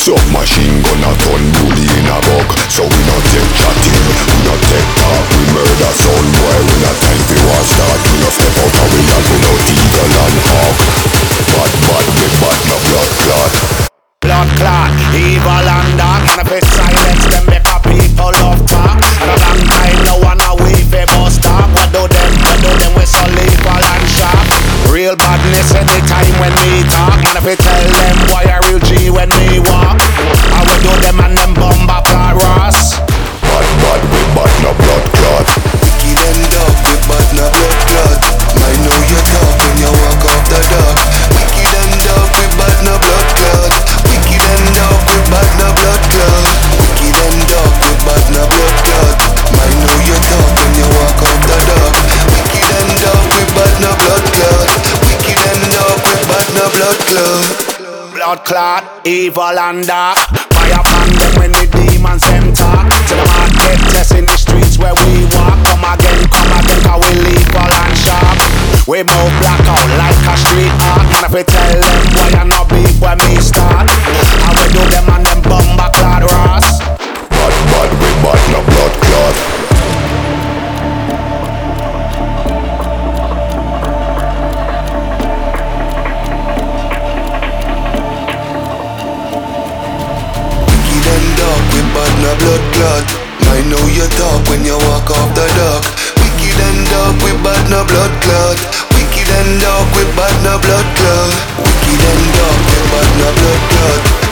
Submachine gun a ton bully in a buck. So we not take chatting, we not take talk. We murder son boy, we not time for war start. We not step out of we and we not eagle and hawk. Bad, bad, we bad, no blood clot. Blood clot, evil and dark. And if it's silence, then make a people love talk. And a long time, no one a wave ever stop. What do them, we so lethal and sharp. Real badness anytime when we talk. And if we tell them why a real G when we walk, I will do them and them bomba clot Ross. Bad, bad, we bad, no blood clot. Wicked and dark, we bad, no blood clot. I know you talk when you walk off the dock. Wicked and dark, we bad, no blood clot. Wicked and dark, we bad, no blood clot. Wicked and dark, we bad, no blood clot. I know you talk when you walk off the dock. Wicked and dark, we bad, no blood clot. Wicked and dark, we bad, no blood clot. Blood clot, evil and dark. Fire upon them when the demons them talk. To the market test in the streets where we walk. Come again, cause we lethal and sharp. We move black out like a street art. And if we tell them why you not beef when we start, I will do them and them bomba clot Ross. Bad, bad, we bad, no blood clot. Bad no blood clot. I know you talk when you walk off the dock. Wicked and dark, we bad no blood clot. Wicked and dark, we bad no blood clot. Wicked and dark, we bad no blood clot.